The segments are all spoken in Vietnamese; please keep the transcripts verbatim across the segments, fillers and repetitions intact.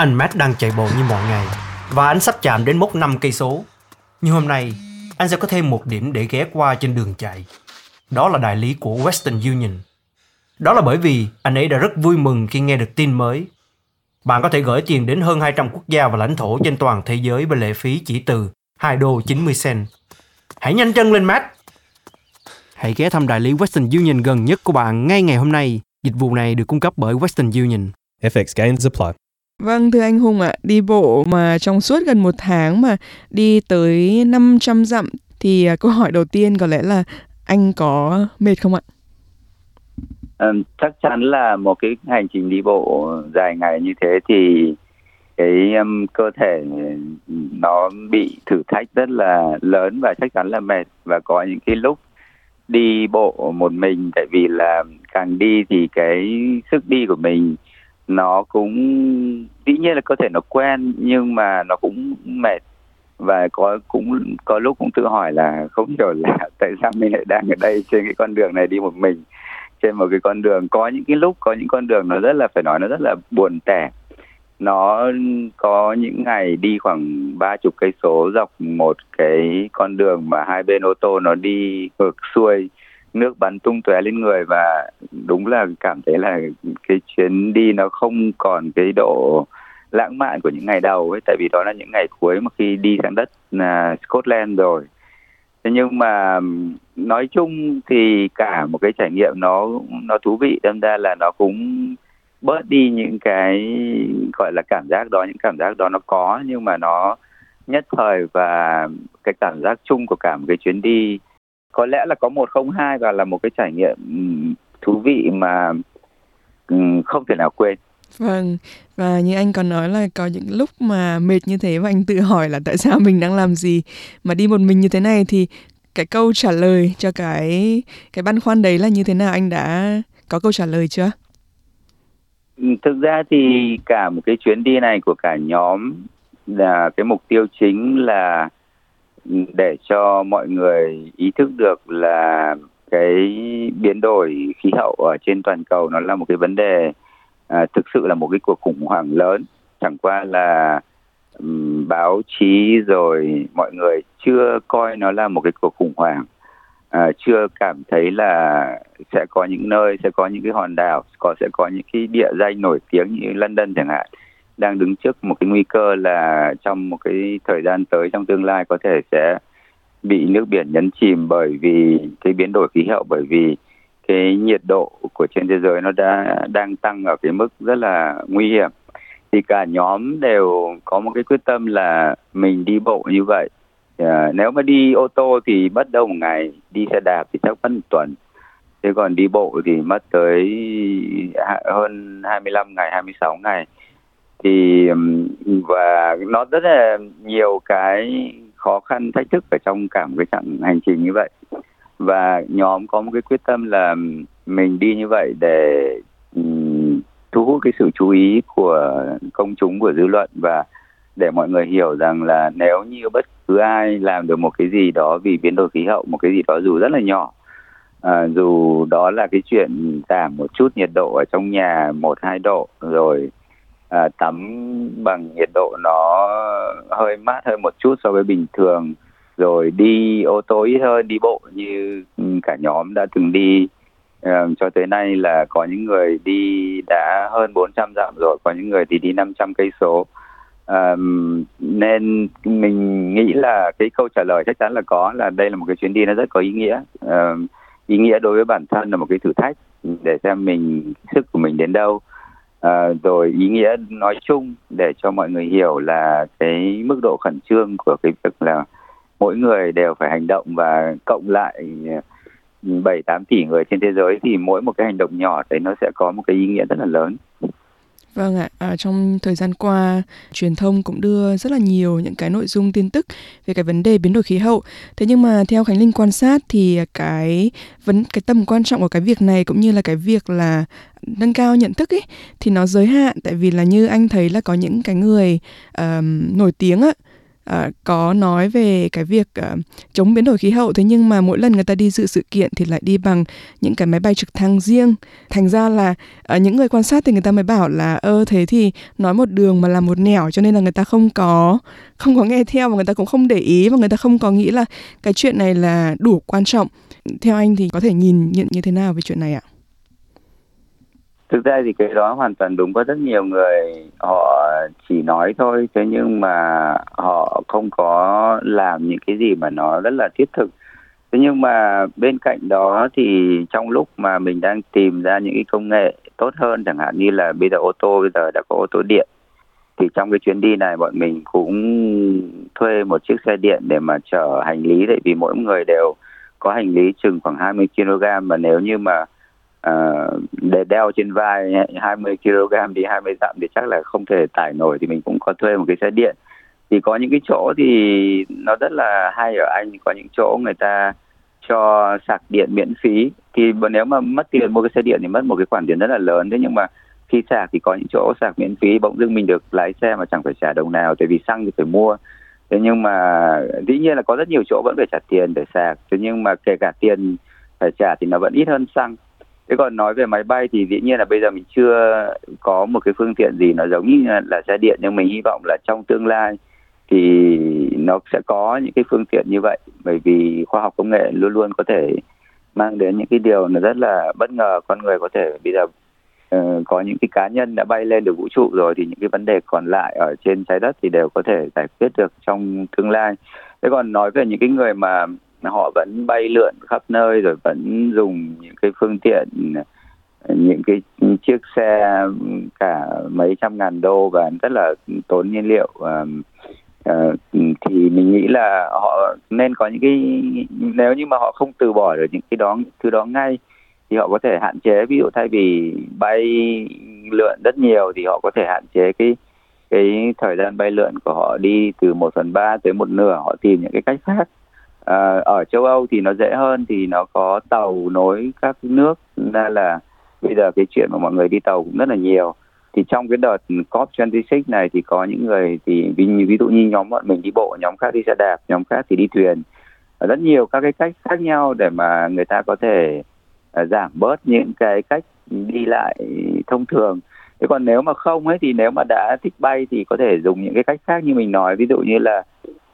Anh Matt đang chạy bộ như mọi ngày và anh sắp chạm đến mốc năm cây số. Nhưng hôm nay, anh sẽ có thêm một điểm để ghé qua trên đường chạy. Đó là đại lý của Western Union. Đó là bởi vì anh ấy đã rất vui mừng khi nghe được tin mới. Bạn có thể gửi tiền đến hơn hai trăm quốc gia và lãnh thổ trên toàn thế giới với lệ phí chỉ từ hai đô chín mươi cent. Hãy nhanh chân lên, Matt! Hãy ghé thăm đại lý Western Union gần nhất của bạn ngay ngày hôm nay. Dịch vụ này được cung cấp bởi Western Union. F X gains apply. Vâng, thưa anh Hùng ạ, à, đi bộ mà trong suốt gần một tháng mà đi tới năm trăm dặm thì câu hỏi đầu tiên có lẽ là anh có mệt không ạ? À, chắc chắn là một cái hành trình đi bộ dài ngày như thế thì cái um, cơ thể nó bị thử thách rất là lớn và chắc chắn là mệt, và có những cái lúc đi bộ một mình, tại vì là càng đi thì cái sức đi của mình nó cũng dĩ nhiên là cơ thể nó quen nhưng mà nó cũng mệt, và có cũng có lúc cũng tự hỏi là không hiểu là tại sao mình lại đang ở đây trên cái con đường này đi một mình trên một cái con đường. Có những cái lúc có những con đường nó rất là phải nói nó rất là buồn tẻ. Nó có những ngày đi khoảng ba chục cây số dọc một cái con đường mà hai bên ô tô nó đi ngược xuôi, nước bắn tung tóe lên người, và đúng là cảm thấy là cái chuyến đi nó không còn cái độ lãng mạn của những ngày đầu ấy, tại vì đó là những ngày cuối mà khi đi sang đất uh, Scotland rồi. Thế nhưng mà nói chung thì cả một cái trải nghiệm nó nó thú vị, đâm ra là nó cũng bớt đi những cái gọi là cảm giác đó, những cảm giác đó nó có nhưng mà nó nhất thời, và cái cảm giác chung của cả một cái chuyến đi có lẽ là có một không hai và là một cái trải nghiệm thú vị mà không thể nào quên. Vâng, và như anh còn nói là có những lúc mà mệt như thế và anh tự hỏi là tại sao mình đang làm gì mà đi một mình như thế này, thì cái câu trả lời cho cái cái băn khoăn đấy là như thế nào, anh đã có câu trả lời chưa? Thực ra thì cả một cái chuyến đi này của cả nhóm là cái mục tiêu chính là để cho mọi người ý thức được là cái biến đổi khí hậu ở trên toàn cầu nó là một cái vấn đề à, thực sự là một cái cuộc khủng hoảng lớn. Chẳng qua là um, báo chí rồi mọi người chưa coi nó là một cái cuộc khủng hoảng, à, chưa cảm thấy là sẽ có những nơi, sẽ có những cái hòn đảo, có sẽ có những cái địa danh nổi tiếng như London chẳng hạn, đang đứng trước một cái nguy cơ là trong một cái thời gian tới, trong tương lai có thể sẽ bị nước biển nhấn chìm bởi vì cái biến đổi khí hậu, bởi vì cái nhiệt độ của trên thế giới nó đã đang tăng ở cái mức rất là nguy hiểm. Thì cả nhóm đều có một cái quyết tâm là mình đi bộ như vậy. À, nếu mà đi ô tô thì mất đâu một ngày, đi xe đạp thì chắc mất một tuần. Thế còn đi bộ thì mất tới hơn hai mươi lăm ngày, hai mươi sáu ngày. Thì và nó rất là nhiều cái khó khăn, thách thức ở trong cả một cái chặng hành trình như vậy. Và nhóm có một cái quyết tâm là mình đi như vậy để um, thu hút cái sự chú ý của công chúng, của dư luận, và để mọi người hiểu rằng là nếu như bất cứ ai làm được một cái gì đó vì biến đổi khí hậu, một cái gì đó dù rất là nhỏ, à, dù đó là cái chuyện giảm một chút nhiệt độ ở trong nhà một hai độ, rồi à, tắm bằng nhiệt độ nó hơi mát hơn một chút so với bình thường, rồi đi ô tô ít hơn, đi bộ như cả nhóm đã từng đi uh, cho tới nay, là có những người đi đã hơn bốn trăm dặm rồi, có những người thì đi năm trăm cây số. Uh, nên mình nghĩ là cái câu trả lời chắc chắn là có, là đây là một cái chuyến đi nó rất có ý nghĩa. Uh, ý nghĩa đối với bản thân là một cái thử thách để xem mình sức của mình đến đâu. À, rồi ý nghĩa nói chung để cho mọi người hiểu là cái mức độ khẩn trương của cái việc là mỗi người đều phải hành động, và cộng lại bảy tám tỷ người trên thế giới thì mỗi một cái hành động nhỏ đấy nó sẽ có một cái ý nghĩa rất là lớn. Vâng ạ, à, trong thời gian qua, truyền thông cũng đưa rất là nhiều những cái nội dung tin tức về cái vấn đề biến đổi khí hậu. Thế nhưng mà theo Khánh Linh quan sát thì cái vấn cái tầm quan trọng của cái việc này cũng như là cái việc là nâng cao nhận thức ấy thì nó giới hạn, tại vì là như anh thấy là có những cái người um, nổi tiếng á, À, có nói về cái việc à, chống biến đổi khí hậu, thế nhưng mà mỗi lần người ta đi dự sự kiện thì lại đi bằng những cái máy bay trực thăng riêng. Thành ra là à, những người quan sát thì người ta mới bảo là ơ thế thì nói một đường mà làm một nẻo, cho nên là người ta không có không có nghe theo, và người ta cũng không để ý, và người ta không có nghĩ là cái chuyện này là đủ quan trọng. Theo anh thì có thể nhìn nhận như thế nào về chuyện này ạ? Thực ra thì cái đó hoàn toàn đúng, có rất nhiều người họ chỉ nói thôi, thế nhưng mà họ không có làm những cái gì mà nó rất là thiết thực. Thế nhưng mà bên cạnh đó thì trong lúc mà mình đang tìm ra những cái công nghệ tốt hơn, chẳng hạn như là bây giờ ô tô bây giờ đã có ô tô điện, thì trong cái chuyến đi này bọn mình cũng thuê một chiếc xe điện để mà chở hành lý, tại vì mỗi người đều có hành lý chừng khoảng hai mươi ki lô gam, mà nếu như mà uh, để đeo trên vai hai mươi ki lô gam đi hai mươi dặm thì chắc là không thể tải nổi, thì mình cũng có thuê một cái xe điện. Thì có những cái chỗ thì nó rất là hay ở Anh, có những chỗ người ta cho sạc điện miễn phí, thì nếu mà mất tiền mua cái xe điện thì mất một cái khoản tiền rất là lớn. Thế nhưng mà khi sạc thì có những chỗ sạc miễn phí, bỗng dưng mình được lái xe mà chẳng phải trả đồng nào, tại vì xăng thì phải mua. Thế nhưng mà dĩ nhiên là có rất nhiều chỗ vẫn phải trả tiền để sạc, thế nhưng mà kể cả tiền phải trả thì nó vẫn ít hơn xăng. Thế còn nói về máy bay thì dĩ nhiên là bây giờ mình chưa có một cái phương tiện gì nó giống như là xe điện, nhưng mình hy vọng là trong tương lai thì nó sẽ có những cái phương tiện như vậy, bởi vì khoa học công nghệ luôn luôn có thể mang đến những cái điều nó rất là bất ngờ. Con người có thể bây giờ uh, có những cái cá nhân đã bay lên được vũ trụ rồi, thì những cái vấn đề còn lại ở trên trái đất thì đều có thể giải quyết được trong tương lai. Thế còn nói về những cái người mà họ vẫn bay lượn khắp nơi, rồi vẫn dùng những cái phương tiện, những cái chiếc xe cả mấy trăm ngàn đô và rất là tốn nhiên liệu, uh, uh, thì mình nghĩ là họ nên có những cái, nếu như mà họ không từ bỏ được những cái đó thứ đó ngay thì họ có thể hạn chế, ví dụ thay vì bay lượn rất nhiều thì họ có thể hạn chế cái cái thời gian bay lượn của họ đi từ một phần ba tới một nửa, họ tìm những cái cách khác. À, ở châu Âu thì nó dễ hơn, thì nó có tàu nối các nước, nên là bây giờ cái chuyện mà mọi người đi tàu cũng rất là nhiều. Thì trong cái đợt cốp hai mươi sáu này thì có những người thì ví, ví dụ như nhóm bọn mình đi bộ, nhóm khác đi xe đạp, nhóm khác thì đi thuyền. Rất nhiều các cái cách khác nhau để mà người ta có thể uh, giảm bớt những cái cách đi lại thông thường. Thế còn nếu mà không ấy, thì nếu mà đã thích bay thì có thể dùng những cái cách khác như mình nói, ví dụ như là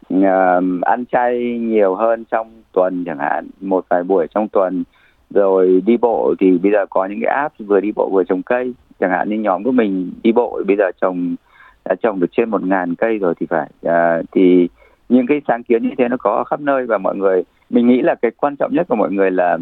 uh, ăn chay nhiều hơn trong tuần chẳng hạn, một vài buổi trong tuần. Rồi đi bộ thì bây giờ có những cái app vừa đi bộ vừa trồng cây, chẳng hạn như nhóm của mình đi bộ bây giờ trồng đã trồng được trên một ngàn cây rồi thì phải. À, thì những cái sáng kiến như thế nó có khắp nơi, và mọi người, mình nghĩ là cái quan trọng nhất của mọi người là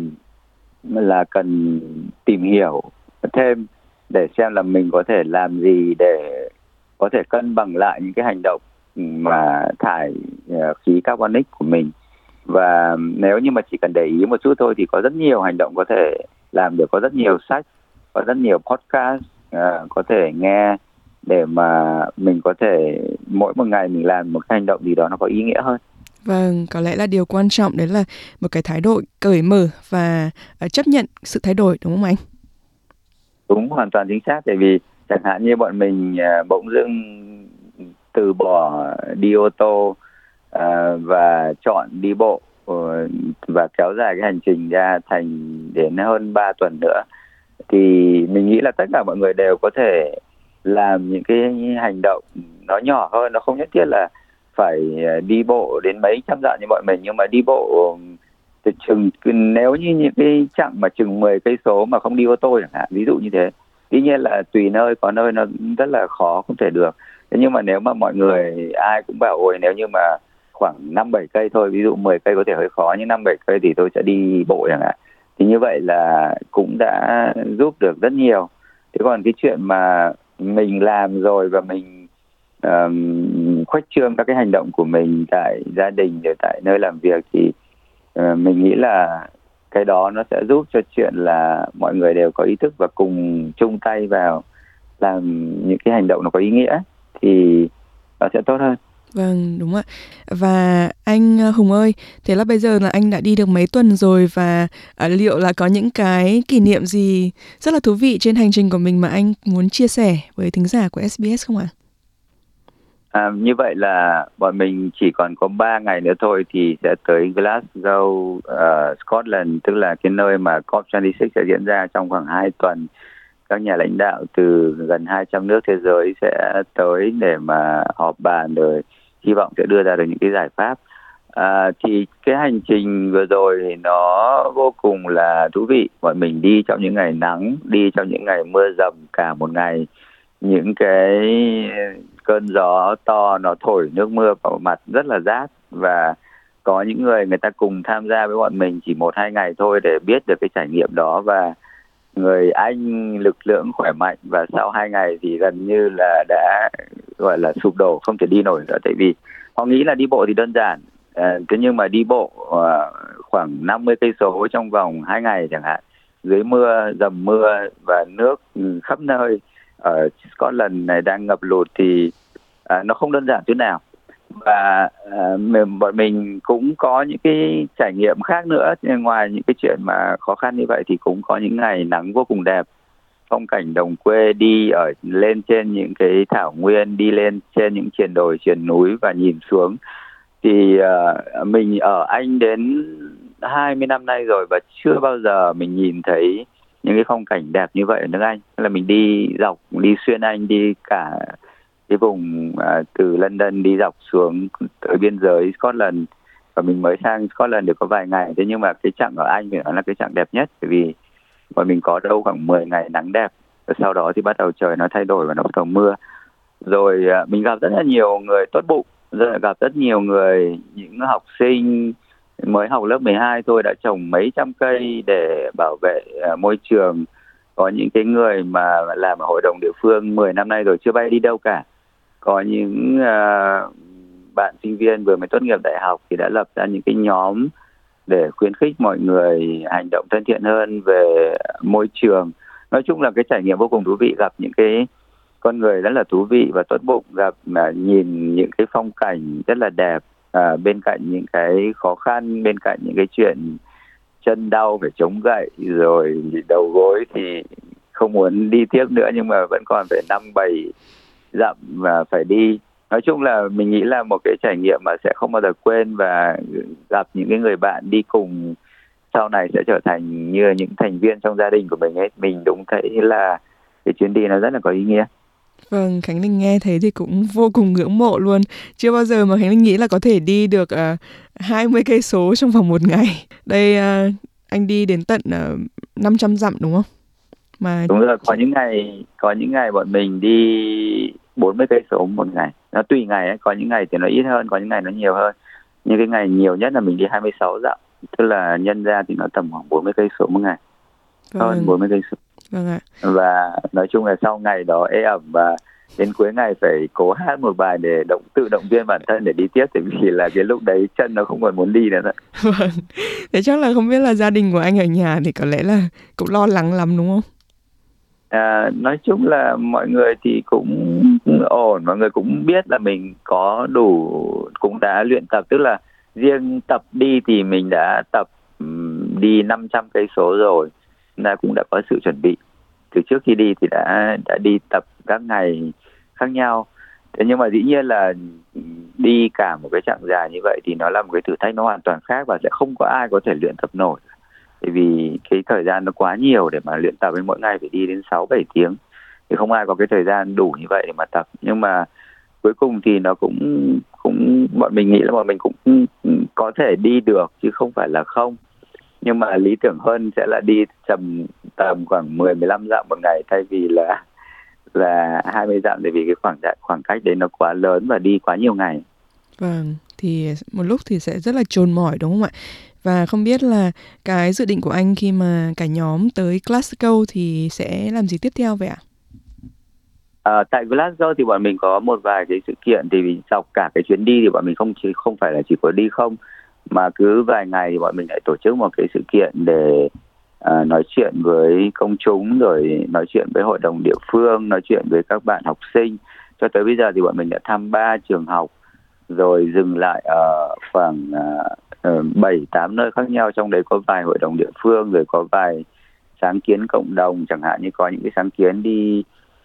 là cần tìm hiểu thêm để xem là mình có thể làm gì để có thể cân bằng lại những cái hành động mà thải khí carbonic của mình. Và nếu như mà chỉ cần để ý một chút thôi thì có rất nhiều hành động có thể làm được, có rất nhiều sách, có rất nhiều podcast uh, có thể nghe để mà mình có thể mỗi một ngày mình làm một cái hành động gì đó nó có ý nghĩa hơn. Vâng, có lẽ là điều quan trọng đấy là một cái thái độ cởi mở và uh, chấp nhận sự thay đổi, đúng không anh? Đúng, hoàn toàn chính xác. Tại vì chẳng hạn như bọn mình uh, bỗng dưng từ bỏ đi ô tô uh, và chọn đi bộ uh, và kéo dài cái hành trình ra thành đến hơn ba tuần nữa, thì mình nghĩ là tất cả mọi người đều có thể làm những cái hành động nó nhỏ hơn. Nó không nhất thiết là phải đi bộ đến mấy trăm dặm như bọn mình, nhưng mà đi bộ từ chừng, nếu như những cái chặng mà chừng mười cây số mà không đi ô tô chẳng hạn, ví dụ như thế. Tuy nhiên là tùy nơi, có nơi nó rất là khó, không thể được. Thế nhưng mà nếu mà mọi người ai cũng bảo ôi nếu như mà khoảng năm bảy cây thôi, ví dụ mười cây có thể hơi khó, nhưng năm bảy cây thì tôi sẽ đi bộ chẳng hạn, thì như vậy là cũng đã giúp được rất nhiều. Thế còn cái chuyện mà mình làm rồi và mình um, khuếch trương các cái hành động của mình tại gia đình rồi tại nơi làm việc thì uh, mình nghĩ là cái đó nó sẽ giúp cho chuyện là mọi người đều có ý thức và cùng chung tay vào làm những cái hành động nó có ý nghĩa thì nó sẽ tốt hơn. Vâng, đúng ạ. Và anh Hùng ơi, thế là bây giờ là anh đã đi được mấy tuần rồi, và à, liệu là có những cái kỷ niệm gì rất là thú vị trên hành trình của mình mà anh muốn chia sẻ với thính giả của ét bê ét không ạ? À, như vậy là bọn mình chỉ còn có ba ngày nữa thôi thì sẽ tới Glasgow, uh, Scotland, tức là cái nơi mà cốp hai mươi sáu sẽ diễn ra trong khoảng hai tuần. Các nhà lãnh đạo từ gần hai trăm nước thế giới sẽ tới để mà họp bàn, rồi hy vọng sẽ đưa ra được những cái giải pháp. À, thì cái hành trình vừa rồi thì nó vô cùng là thú vị. Bọn mình đi trong những ngày nắng, đi trong những ngày mưa dầm cả một ngày. Những cái cơn gió to nó thổi nước mưa vào mặt rất là rát, và có những người người ta cùng tham gia với bọn mình chỉ một hai ngày thôi để biết được cái trải nghiệm đó. Và người Anh lực lượng khỏe mạnh, và sau hai ngày thì gần như là đã gọi là sụp đổ, không thể đi nổi nữa. Tại vì họ nghĩ là đi bộ thì đơn giản, à, thế nhưng mà đi bộ à, khoảng năm mươi cây số trong vòng hai ngày chẳng hạn, dưới mưa, dầm mưa và nước khắp nơi ở Scotland này đang ngập lụt thì à, nó không đơn giản chút nào. Và à, mình, bọn mình cũng có những cái trải nghiệm khác nữa. Ngoài những cái chuyện mà khó khăn như vậy thì cũng có những ngày nắng vô cùng đẹp, phong cảnh đồng quê, đi ở lên trên những cái thảo nguyên, đi lên trên những triền đồi triền núi và nhìn xuống. Thì uh, mình ở Anh đến hai mươi năm nay rồi và chưa bao giờ mình nhìn thấy những cái phong cảnh đẹp như vậy ở nước Anh. Là mình đi dọc, đi xuyên Anh, đi cả cái vùng uh, từ London đi dọc xuống tới biên giới Scotland, và mình mới sang Scotland được có vài ngày. Thế nhưng mà cái chặng ở Anh thì nó là cái chặng đẹp nhất, bởi vì bọn mình có đâu khoảng mười ngày nắng đẹp, và sau đó thì bắt đầu trời nó thay đổi và nó bắt đầu mưa. Rồi uh, mình gặp rất là nhiều người tốt bụng, rất gặp rất nhiều người, những học sinh mới học lớp mười hai thôi đã trồng mấy trăm cây để bảo vệ uh, môi trường. Có những cái người mà làm ở hội đồng địa phương mười năm nay rồi chưa bay đi đâu cả. Có những uh, bạn sinh viên vừa mới tốt nghiệp đại học thì đã lập ra những cái nhóm để khuyến khích mọi người hành động thân thiện hơn về môi trường. Nói chung là cái trải nghiệm vô cùng thú vị, gặp những cái con người rất là thú vị và tốt bụng, gặp mà nhìn những cái phong cảnh rất là đẹp, à, bên cạnh những cái khó khăn, bên cạnh những cái chuyện chân đau phải chống gậy, rồi đầu gối thì không muốn đi tiếp nữa nhưng mà vẫn còn phải năm bảy dặm mà phải đi. Nói chung là mình nghĩ là một cái trải nghiệm mà sẽ không bao giờ quên, và gặp những cái người bạn đi cùng sau này sẽ trở thành như những thành viên trong gia đình của mình ấy. Mình đúng thấy là cái chuyến đi nó rất là có ý nghĩa. Vâng, Khánh Linh nghe thấy thì cũng vô cùng ngưỡng mộ luôn. Chưa bao giờ mà Khánh Linh nghĩ là có thể đi được uh, hai mươi cây số trong vòng một ngày. Đây uh, anh đi đến tận uh, năm trăm dặm đúng không? Mà đúng rồi, có những ngày có những ngày bọn mình đi bốn mươi cây số một ngày. Nó tùy ngày ấy, có những ngày thì nó ít hơn, có những ngày nó nhiều hơn. Nhưng cái ngày nhiều nhất là mình đi hai mươi sáu dặm, tức là nhân ra thì nó tầm khoảng bốn mươi cây số một ngày. Vâng. Hơn bốn mươi cây số. Vâng ạ. Và nói chung là sau ngày đó ê ẩm và đến cuối ngày phải cố hát một bài để động tự động viên bản thân để đi tiếp, tại vì là cái lúc đấy chân nó không còn muốn đi nữa. Vâng. Thế chắc là không biết là gia đình của anh ở nhà thì có lẽ là cũng lo lắng lắm đúng không? À, nói chung là mọi người thì cũng ổn, mọi người cũng biết là mình có đủ, cũng đã luyện tập, tức là riêng tập đi thì mình đã tập um, đi năm trăm cây số rồi, là cũng đã có sự chuẩn bị từ trước khi đi, thì đã đã đi tập các ngày khác nhau. Thế nhưng mà dĩ nhiên là đi cả một cái chặng dài như vậy thì nó là một cái thử thách nó hoàn toàn khác, và sẽ không có ai có thể luyện tập nổi. Bởi vì cái thời gian nó quá nhiều để mà luyện tập, với mỗi ngày phải đi đến sáu bảy tiếng thì không ai có cái thời gian đủ như vậy để mà tập. Nhưng mà cuối cùng thì nó cũng cũng bọn mình nghĩ là bọn mình cũng có thể đi được chứ không phải là không. Nhưng mà lý tưởng hơn sẽ là đi tầm tầm khoảng mười mười lăm dặm một ngày thay vì là là hai mươi dặm, bởi vì cái khoảng khoảng cách đấy nó quá lớn và đi quá nhiều ngày. Vâng, thì một lúc thì sẽ rất là chồn mỏi đúng không ạ? Và không biết là cái dự định của anh khi mà cả nhóm tới Glasgow thì sẽ làm gì tiếp theo vậy ạ? À, tại Glasgow thì bọn mình có một vài cái sự kiện, thì vì dọc cả cái chuyến đi thì bọn mình không chỉ không phải là chỉ có đi không, mà cứ vài ngày thì bọn mình lại tổ chức một cái sự kiện để à, nói chuyện với công chúng, rồi nói chuyện với hội đồng địa phương, nói chuyện với các bạn học sinh. Cho tới bây giờ thì bọn mình đã thăm ba trường học, rồi dừng lại ở khoảng bảy uh, tám nơi khác nhau, trong đấy có vài hội đồng địa phương, rồi có vài sáng kiến cộng đồng, chẳng hạn như có những cái sáng kiến đi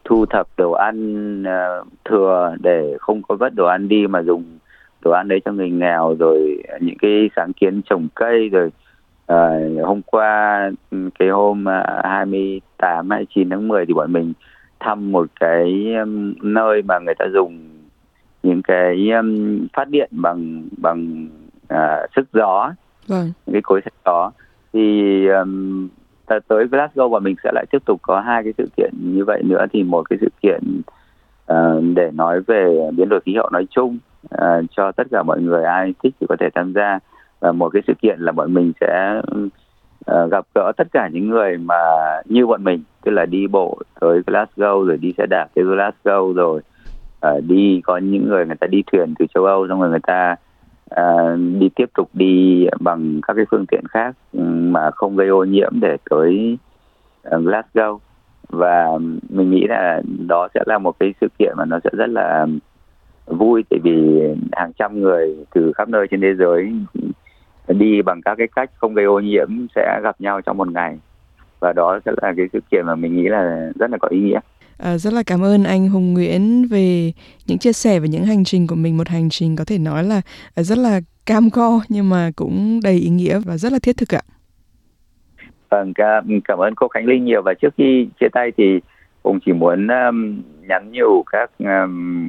thu thập đồ ăn uh, thừa để không có vất đồ ăn đi mà dùng đồ ăn đấy cho người nghèo, rồi những cái sáng kiến trồng cây. Rồi uh, hôm qua cái hôm uh, hai mươi tám, hai mươi chín tháng mười thì bọn mình thăm một cái um, nơi mà người ta dùng những cái um, phát điện bằng bằng uh, sức gió, vâng. những cái cối xay gió. Thì um, tới Glasgow và mình sẽ lại tiếp tục có hai cái sự kiện như vậy nữa. Thì một cái sự kiện uh, để nói về biến đổi khí hậu nói chung, uh, cho tất cả mọi người ai thích thì có thể tham gia. Và một cái sự kiện là bọn mình sẽ uh, gặp gỡ tất cả những người mà như bọn mình, tức là đi bộ tới Glasgow, rồi đi xe đạp tới Glasgow, rồi uh, đi có những người người ta đi thuyền từ châu Âu, xong rồi người ta uh, đi tiếp tục đi bằng các cái phương tiện khác mà không gây ô nhiễm để tới uh, Glasgow. Và mình nghĩ là đó sẽ là một cái sự kiện mà nó sẽ rất là vui, tại vì hàng trăm người từ khắp nơi trên thế giới đi bằng các cái cách không gây ô nhiễm sẽ gặp nhau trong một ngày. Và đó sẽ là cái sự kiện mà mình nghĩ là rất là có ý nghĩa. À, rất là cảm ơn anh Hùng Nguyễn về những chia sẻ về những hành trình của mình. Một hành trình có thể nói là rất là cam go nhưng mà cũng đầy ý nghĩa và rất là thiết thực ạ. Vâng, cảm ơn cô Khánh Linh nhiều. Và trước khi chia tay thì Hùng chỉ muốn um, nhắn nhủ các um,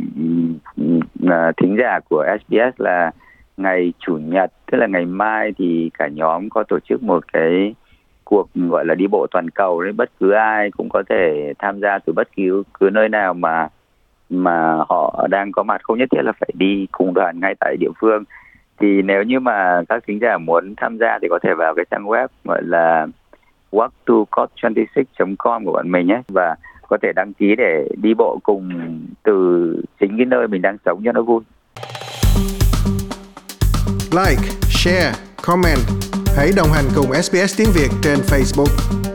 uh, thính giả của ét bê ét là ngày Chủ nhật, tức là ngày mai, thì cả nhóm có tổ chức một cái cuộc gọi là đi bộ toàn cầu đấy. Bất cứ ai cũng có thể tham gia từ bất cứ cứ nơi nào mà mà họ đang có mặt, không nhất thiết là phải đi cùng đoàn ngay tại địa phương. Thì nếu như mà các thính giả muốn tham gia thì có thể vào cái trang web gọi là walk to cop hai mươi sáu chấm com của bọn mình nhé, và có thể đăng ký để đi bộ cùng từ chính cái nơi mình đang sống cho nó vui. Like, share, comment. Hãy đồng hành cùng ét bê ét Tiếng Việt trên Facebook.